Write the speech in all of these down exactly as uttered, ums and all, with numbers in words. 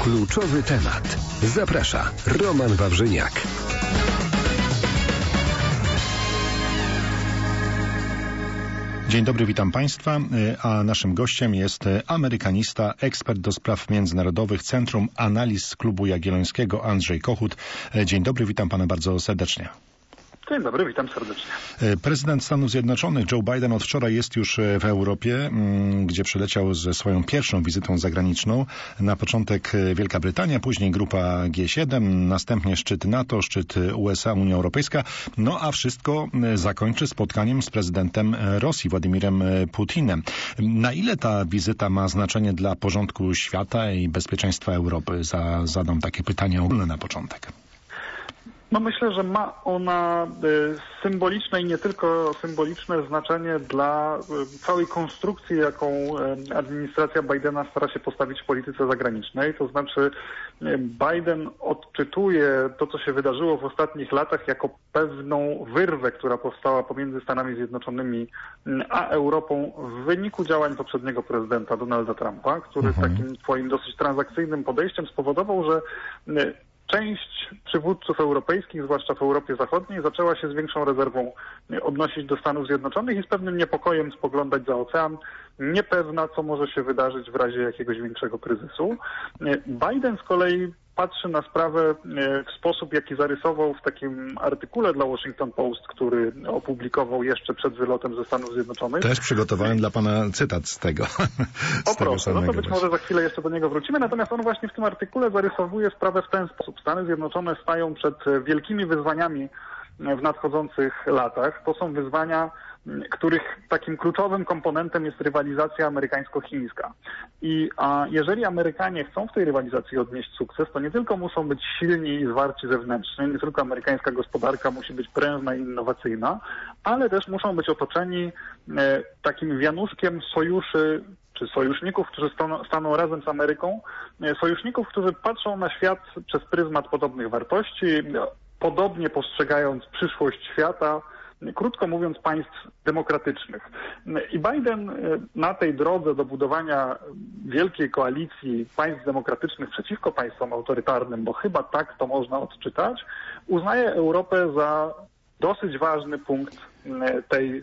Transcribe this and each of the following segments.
Kluczowy temat. Zaprasza Roman Wawrzyniak. Dzień dobry, witam Państwa, a naszym gościem jest amerykanista, ekspert do spraw międzynarodowych Centrum Analiz Klubu Jagiellońskiego Andrzej Kochut. Dzień dobry, witam Pana bardzo serdecznie. Dzień dobry, witam serdecznie. Prezydent Stanów Zjednoczonych Joe Biden od wczoraj jest już w Europie, gdzie przyleciał ze swoją pierwszą wizytą zagraniczną. Na początek Wielka Brytania, później grupa G siedem, następnie szczyt NATO, szczyt U S A, Unia Europejska. No a wszystko zakończy spotkaniem z prezydentem Rosji, Władimirem Putinem. Na ile ta wizyta ma znaczenie dla porządku świata i bezpieczeństwa Europy? Zadam takie pytanie ogólne na początek. No myślę, że ma ona y, symboliczne i nie tylko symboliczne znaczenie dla y, całej konstrukcji, jaką y, administracja Bidena stara się postawić w polityce zagranicznej. To znaczy y, Biden odczytuje to, co się wydarzyło w ostatnich latach jako pewną wyrwę, która powstała pomiędzy Stanami Zjednoczonymi y, a Europą w wyniku działań poprzedniego prezydenta Donalda Trumpa, który mhm. takim swoim dosyć transakcyjnym podejściem spowodował, że y, część przywódców europejskich, zwłaszcza w Europie Zachodniej, zaczęła się z większą rezerwą odnosić do Stanów Zjednoczonych i z pewnym niepokojem spoglądać za ocean, niepewna, co może się wydarzyć w razie jakiegoś większego kryzysu. Biden z kolei patrzy na sprawę w sposób, jaki zarysował w takim artykule dla Washington Post, który opublikował jeszcze przed wylotem ze Stanów Zjednoczonych. Też przygotowałem dla Pana cytat z tego. Z o proszę, no to być może za chwilę jeszcze do niego wrócimy. Natomiast on właśnie w tym artykule zarysowuje sprawę w ten sposób. Stany Zjednoczone stają przed wielkimi wyzwaniami w nadchodzących latach. To są wyzwania, których takim kluczowym komponentem jest rywalizacja amerykańsko-chińska. I a jeżeli Amerykanie chcą w tej rywalizacji odnieść sukces, to nie tylko muszą być silni i zwarci zewnętrznie, nie tylko amerykańska gospodarka musi być prężna i innowacyjna, ale też muszą być otoczeni e, takim wianuszkiem sojuszy czy sojuszników, którzy staną, staną razem z Ameryką, e, sojuszników, którzy patrzą na świat przez pryzmat podobnych wartości, podobnie postrzegając przyszłość świata, krótko mówiąc, państw demokratycznych. I Biden na tej drodze do budowania wielkiej koalicji państw demokratycznych przeciwko państwom autorytarnym, bo chyba tak to można odczytać, uznaje Europę za dosyć ważny punkt tej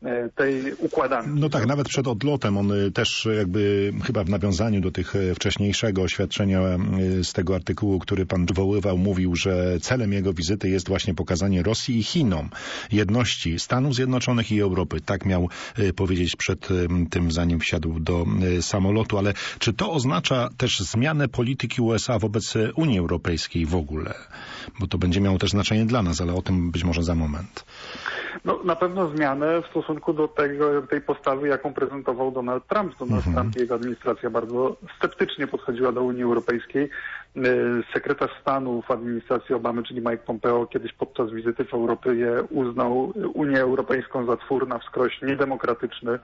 tej układanki. No tak, nawet przed odlotem on też jakby chyba w nawiązaniu do tych wcześniejszego oświadczenia z tego artykułu, który pan wywoływał, mówił, że celem jego wizyty jest właśnie pokazanie Rosji i Chinom jedności Stanów Zjednoczonych i Europy. Tak miał powiedzieć przed tym, zanim wsiadł do samolotu. Ale czy to oznacza też zmianę polityki U S A wobec Unii Europejskiej w ogóle? Bo to będzie miało też znaczenie dla nas, ale o tym być może za moment. No, na pewno zmianę w stosunku do tego, tej postawy, jaką prezentował Donald Trump. Donald mhm. Trump i jego administracja bardzo sceptycznie podchodziła do Unii Europejskiej. Sekretarz stanu w administracji Obamy, czyli Mike Pompeo, kiedyś podczas wizyty w Europie uznał Unię Europejską za twór na wskroś niedemokratyczny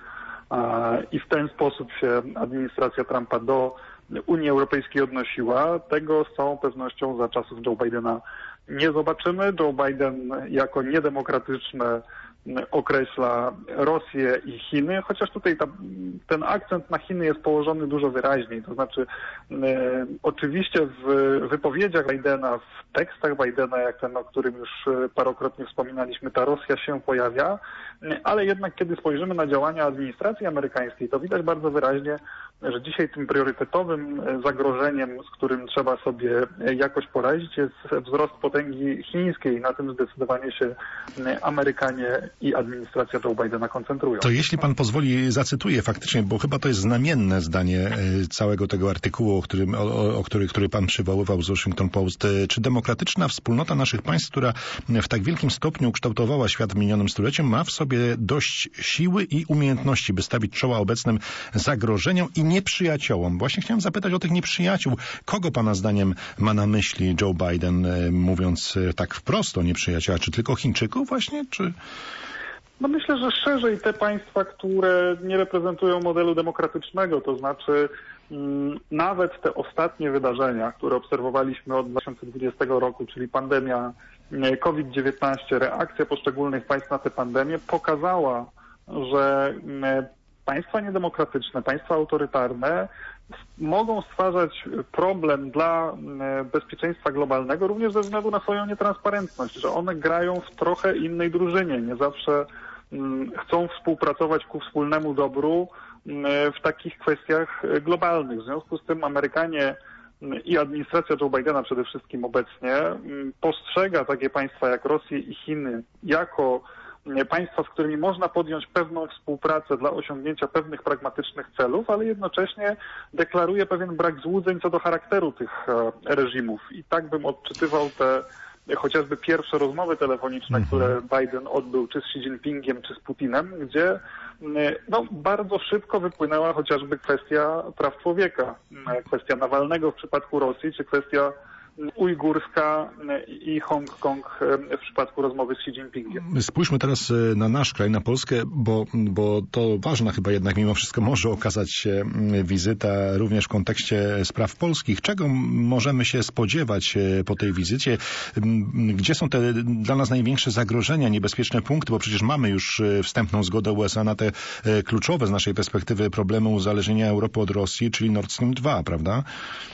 i w ten sposób się administracja Trumpa do Unii Europejskiej odnosiła. Tego z całą pewnością za czasów Joe Bidena nie zobaczymy. Joe Biden jako niedemokratyczne określa Rosję i Chiny, chociaż tutaj ta, ten akcent na Chiny jest położony dużo wyraźniej. To znaczy e, oczywiście w wypowiedziach Bidena, w tekstach Bidena, jak ten, o którym już parokrotnie wspominaliśmy, ta Rosja się pojawia, ale jednak kiedy spojrzymy na działania administracji amerykańskiej, to widać bardzo wyraźnie, że dzisiaj tym priorytetowym zagrożeniem, z którym trzeba sobie jakoś poradzić, jest wzrost potęgi chińskiej. Na tym zdecydowanie się Amerykanie i administracja Joe Bidena koncentrują. To jeśli pan pozwoli, zacytuję faktycznie, bo chyba to jest znamienne zdanie całego tego artykułu, o którym, o, o który, który pan przywoływał z Washington Post. Czy demokratyczna wspólnota naszych państw, która w tak wielkim stopniu ukształtowała świat w minionym stuleciu, ma w sobie dość siły i umiejętności, by stawić czoła obecnym zagrożeniom i nieprzyjaciołom? Właśnie chciałem zapytać o tych nieprzyjaciół. Kogo pana zdaniem ma na myśli Joe Biden, mówiąc tak wprost o nieprzyjaciołach? Czy tylko Chińczyków właśnie, czy... No myślę, że szerzej te państwa, które nie reprezentują modelu demokratycznego, to znaczy mm, nawet te ostatnie wydarzenia, które obserwowaliśmy od dwa tysiące dwudziestego roku, czyli pandemia COVID dziewiętnaście, reakcja poszczególnych państw na tę pandemię pokazała, że państwa niedemokratyczne, państwa autorytarne mogą stwarzać problem dla bezpieczeństwa globalnego również ze względu na swoją nietransparentność, że one grają w trochę innej drużynie, nie zawsze chcą współpracować ku wspólnemu dobru w takich kwestiach globalnych. W związku z tym Amerykanie i administracja Joe Bidena przede wszystkim obecnie postrzega takie państwa jak Rosję i Chiny jako państwa, z którymi można podjąć pewną współpracę dla osiągnięcia pewnych pragmatycznych celów, ale jednocześnie deklaruje pewien brak złudzeń co do charakteru tych reżimów. I tak bym odczytywał te chociażby pierwsze rozmowy telefoniczne, mhm. które Biden odbył czy z Xi Jinpingiem, czy z Putinem, gdzie no, bardzo szybko wypłynęła chociażby kwestia praw człowieka, kwestia Nawalnego w przypadku Rosji, czy kwestia ujgurska i Hongkong w przypadku rozmowy z Xi Jinpingiem. Spójrzmy teraz na nasz kraj, na Polskę, bo, bo to ważna chyba jednak mimo wszystko może okazać się wizyta również w kontekście spraw polskich. Czego możemy się spodziewać po tej wizycie? Gdzie są te dla nas największe zagrożenia, niebezpieczne punkty? Bo przecież mamy już wstępną zgodę U S A na te kluczowe z naszej perspektywy problemy uzależnienia Europy od Rosji, czyli Nord Stream dwa, prawda?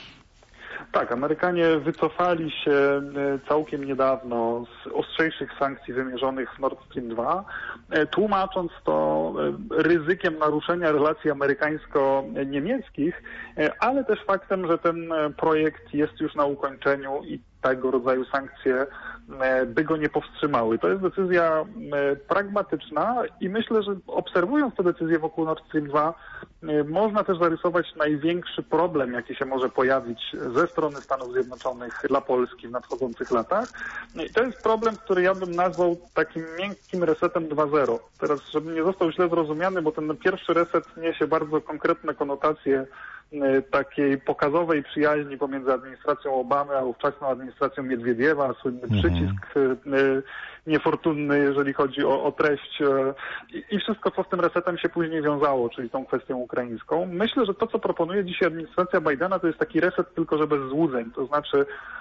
Tak, Amerykanie wycofali się całkiem niedawno z ostrzejszych sankcji wymierzonych w Nord Stream dwa, tłumacząc to ryzykiem naruszenia relacji amerykańsko-niemieckich, ale też faktem, że ten projekt jest już na ukończeniu i tego rodzaju sankcje by go nie powstrzymały. To jest decyzja pragmatyczna i myślę, że obserwując tę decyzję wokół Nord Stream dwa, można też zarysować największy problem, jaki się może pojawić ze strony Stanów Zjednoczonych dla Polski w nadchodzących latach. I to jest problem, który ja bym nazwał takim miękkim resetem dwa zero. Teraz, żeby nie został źle zrozumiany, bo ten pierwszy reset niesie bardzo konkretne konotacje takiej pokazowej przyjaźni pomiędzy administracją Obamy a ówczesną administracją Miedwiediewa, słynny mhm. przycisk niefortunny, jeżeli chodzi o, o treść i, i wszystko, co z tym resetem się później wiązało, czyli tą kwestią ukraińską. Myślę, że to, co proponuje dzisiaj administracja Bidena, to jest taki reset, tylko że bez złudzeń. To znaczy,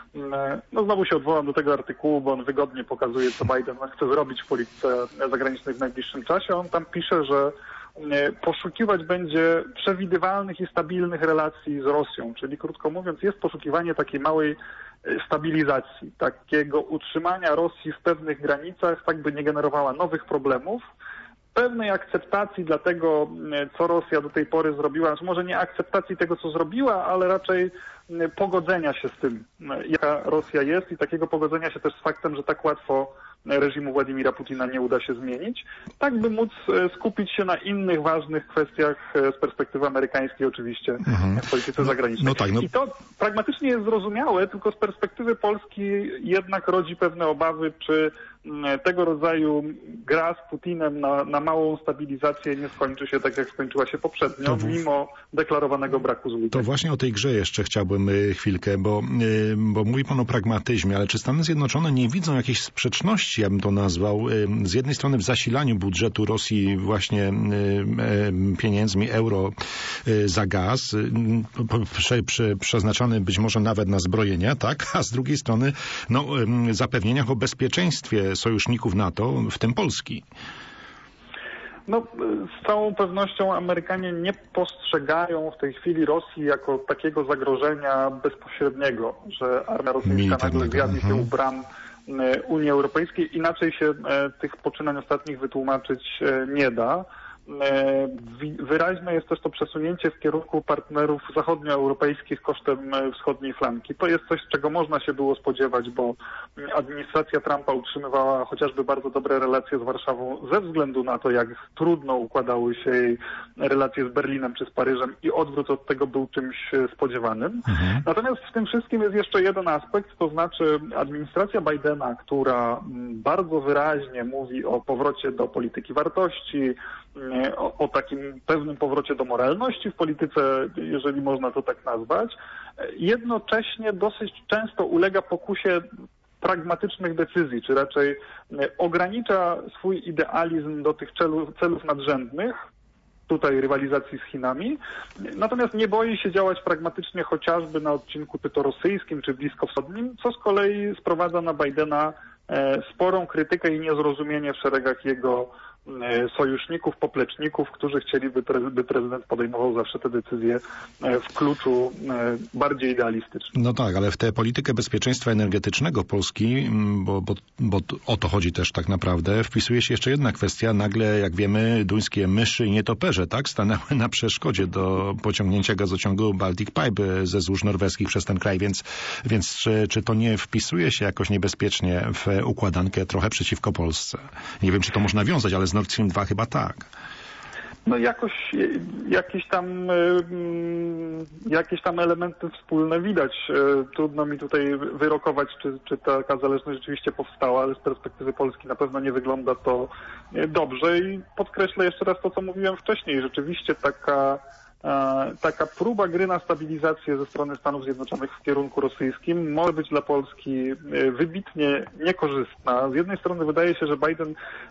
no znowu się odwołam do tego artykułu, bo on wygodnie pokazuje, co Biden chce zrobić w polityce zagranicznej w najbliższym czasie. On tam pisze, że poszukiwać będzie przewidywalnych i stabilnych relacji z Rosją, czyli krótko mówiąc jest poszukiwanie takiej małej stabilizacji, takiego utrzymania Rosji w pewnych granicach, tak by nie generowała nowych problemów, pewnej akceptacji dla tego, co Rosja do tej pory zrobiła, może nie akceptacji tego, co zrobiła, ale raczej pogodzenia się z tym, jaka Rosja jest i takiego pogodzenia się też z faktem, że tak łatwo reżimu Władimira Putina nie uda się zmienić, tak by móc skupić się na innych ważnych kwestiach z perspektywy amerykańskiej oczywiście mhm. w polityce no, zagranicznej. No tak, no. I to pragmatycznie jest zrozumiałe, tylko z perspektywy Polski jednak rodzi pewne obawy, czy tego rodzaju gra z Putinem na, na małą stabilizację nie skończy się tak, jak skończyła się poprzednio, w... mimo deklarowanego braku złudzeń. To właśnie o tej grze jeszcze chciałbym chwilkę, bo, bo mówi pan o pragmatyzmie, ale czy Stany Zjednoczone nie widzą jakiejś sprzeczności, ja bym to nazwał, z jednej strony w zasilaniu budżetu Rosji właśnie pieniędzmi euro za gaz, prze, prze, przeznaczany być może nawet na zbrojenia, tak, a z drugiej strony no, zapewnieniach o bezpieczeństwie sojuszników NATO, w tym Polski. No, z całą pewnością Amerykanie nie postrzegają w tej chwili Rosji jako takiego zagrożenia bezpośredniego, że armia rosyjska nagle zjawi się u bram Unii Europejskiej. Inaczej się tych poczynań ostatnich wytłumaczyć nie da. Wyraźne jest też to przesunięcie w kierunku partnerów zachodnioeuropejskich kosztem wschodniej flanki. To jest coś, czego można się było spodziewać, bo administracja Trumpa utrzymywała chociażby bardzo dobre relacje z Warszawą ze względu na to, jak trudno układały się jej relacje z Berlinem czy z Paryżem i odwrót od tego był czymś spodziewanym. Mhm. Natomiast w tym wszystkim jest jeszcze jeden aspekt, to znaczy administracja Bidena, która bardzo wyraźnie mówi o powrocie do polityki wartości, O, o takim pewnym powrocie do moralności w polityce, jeżeli można to tak nazwać, jednocześnie dosyć często ulega pokusie pragmatycznych decyzji, czy raczej ogranicza swój idealizm do tych celów, celów nadrzędnych, tutaj rywalizacji z Chinami, natomiast nie boi się działać pragmatycznie chociażby na odcinku czy to rosyjskim, czy bliskowschodnim, co z kolei sprowadza na Bidena sporą krytykę i niezrozumienie w szeregach jego sojuszników, popleczników, którzy chcieliby, by prezydent podejmował zawsze te decyzje w kluczu bardziej idealistycznym. No tak, ale w tę politykę bezpieczeństwa energetycznego Polski, bo, bo, bo o to chodzi też tak naprawdę, wpisuje się jeszcze jedna kwestia. Nagle, jak wiemy, duńskie myszy i nietoperze, tak, stanęły na przeszkodzie do pociągnięcia gazociągu Baltic Pipe ze złóż norweskich przez ten kraj, więc, więc czy, czy to nie wpisuje się jakoś niebezpiecznie w układankę trochę przeciwko Polsce? Nie wiem, czy to można wiązać, ale z Nord Stream dwa chyba tak. No jakoś, jakieś tam, jakieś tam elementy wspólne widać. Trudno mi tutaj wyrokować, czy, czy taka zależność rzeczywiście powstała, ale z perspektywy Polski na pewno nie wygląda to dobrze i podkreślę jeszcze raz to, co mówiłem wcześniej. Rzeczywiście taka Taka próba gry na stabilizację ze strony Stanów Zjednoczonych w kierunku rosyjskim może być dla Polski wybitnie niekorzystna. Z jednej strony wydaje się, że Biden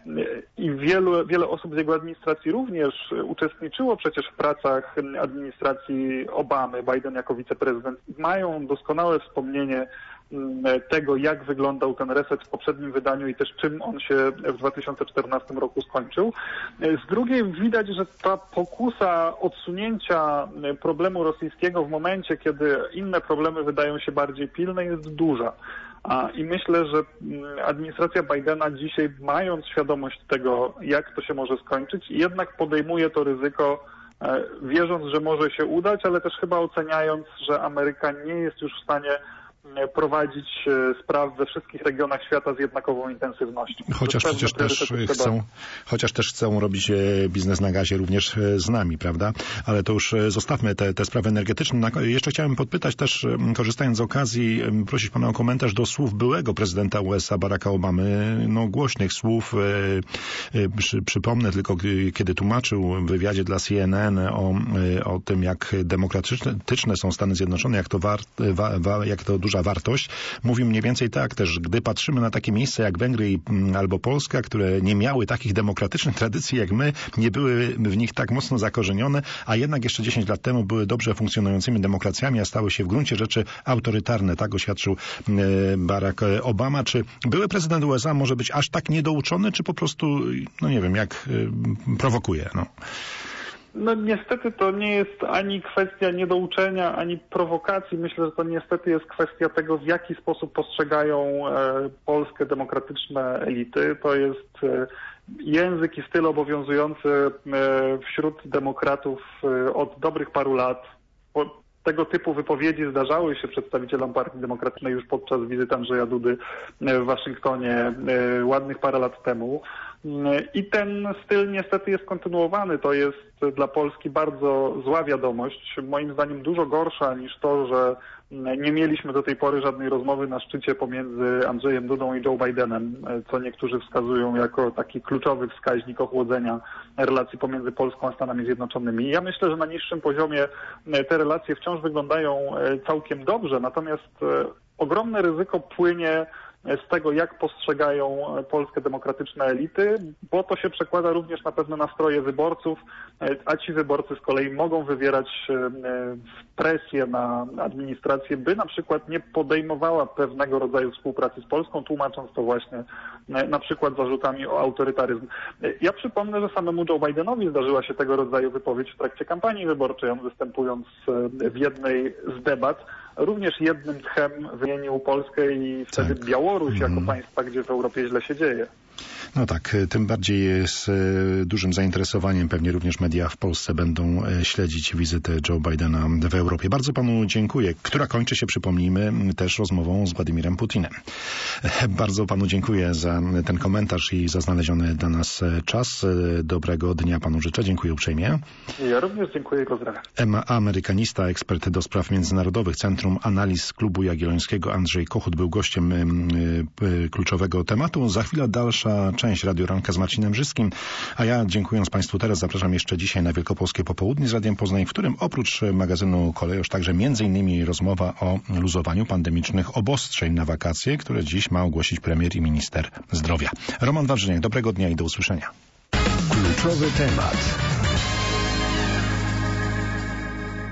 i wielu, wiele osób z jego administracji również uczestniczyło przecież w pracach administracji Obamy. Biden jako wiceprezydent mają doskonałe wspomnienie tego, jak wyglądał ten reset w poprzednim wydaniu i też czym on się w dwa tysiące czternastym roku skończył. Z drugiej widać, że ta pokusa odsunięcia problemu rosyjskiego w momencie, kiedy inne problemy wydają się bardziej pilne, jest duża. I myślę, że administracja Bidena dzisiaj, mając świadomość tego, jak to się może skończyć, jednak podejmuje to ryzyko, wierząc, że może się udać, ale też chyba oceniając, że Ameryka nie jest już w stanie prowadzić spraw we wszystkich regionach świata z jednakową intensywnością. Chociaż przecież też chcą, chociaż też chcą robić biznes na gazie również z nami, prawda? Ale to już zostawmy te, te sprawy energetyczne. Jeszcze chciałem podpytać też, korzystając z okazji, prosić pana o komentarz do słów byłego prezydenta U S A Baracka Obamy, no głośnych słów. Przy, przypomnę tylko, kiedy tłumaczył w wywiadzie dla C N N o, o tym, jak demokratyczne są Stany Zjednoczone, jak to, war, wa, jak to duża wartość. Mówił mniej więcej tak też, gdy patrzymy na takie miejsca jak Węgry i, albo Polska, które nie miały takich demokratycznych tradycji jak my, nie były w nich tak mocno zakorzenione, a jednak jeszcze dziesięć lat temu były dobrze funkcjonującymi demokracjami, a stały się w gruncie rzeczy autorytarne. Tak oświadczył Barack Obama. Czy były prezydent U S A może być aż tak niedouczony, czy po prostu, no nie wiem, jak prowokuje? No. No niestety to nie jest ani kwestia niedouczenia, ani prowokacji. Myślę, że to niestety jest kwestia tego, w jaki sposób postrzegają e, Polskę demokratyczne elity. To jest e, język i styl obowiązujący e, wśród demokratów e, od dobrych paru lat. Po, Tego typu wypowiedzi zdarzały się przedstawicielom Partii Demokratycznej już podczas wizyty Andrzeja Dudy w Waszyngtonie ładnych parę lat temu. I ten styl niestety jest kontynuowany. To jest dla Polski bardzo zła wiadomość. Moim zdaniem dużo gorsza niż to, że nie mieliśmy do tej pory żadnej rozmowy na szczycie pomiędzy Andrzejem Dudą i Joe Bidenem, co niektórzy wskazują jako taki kluczowy wskaźnik ochłodzenia relacji pomiędzy Polską a Stanami Zjednoczonymi. Ja myślę, że na niższym poziomie te relacje wciąż wyglądają całkiem dobrze, natomiast ogromne ryzyko płynie z tego, jak postrzegają Polskę demokratyczne elity, bo to się przekłada również na pewne nastroje wyborców, a ci wyborcy z kolei mogą wywierać presję na administrację, by na przykład nie podejmowała pewnego rodzaju współpracy z Polską, tłumacząc to właśnie na przykład zarzutami o autorytaryzm. Ja przypomnę, że samemu Joe Bidenowi zdarzyła się tego rodzaju wypowiedź w trakcie kampanii wyborczej. On występując w jednej z debat również jednym tchem wymienił Polskę i wtedy tak. Białoruś jako mm. państwa, gdzie w Europie źle się dzieje. No tak, tym bardziej z dużym zainteresowaniem pewnie również media w Polsce będą śledzić wizytę Joe Bidena w Europie. Bardzo panu dziękuję, która kończy się, przypomnijmy, też rozmową z Władimirem Putinem. Bardzo panu dziękuję za ten komentarz i za znaleziony dla nas czas. Dobrego dnia panu życzę. Dziękuję uprzejmie. Ja również dziękuję i pozdrawiam. Amerykanista, ekspert do spraw międzynarodowych, Centrum Analiz Klubu Jagiellońskiego Andrzej Kochut był gościem kluczowego tematu. Za chwilę dalsza część Radio Ranka z Marcinem Brzyskim, a ja dziękując Państwu teraz zapraszam jeszcze dzisiaj na Wielkopolskie Popołudnie z Radiem Poznań, w którym oprócz magazynu Kolejosz także między innymi rozmowa o luzowaniu pandemicznych obostrzeń na wakacje, które dziś ma ogłosić premier i minister zdrowia. Roman Wawrzyniak, dobrego dnia i do usłyszenia. Kluczowy temat.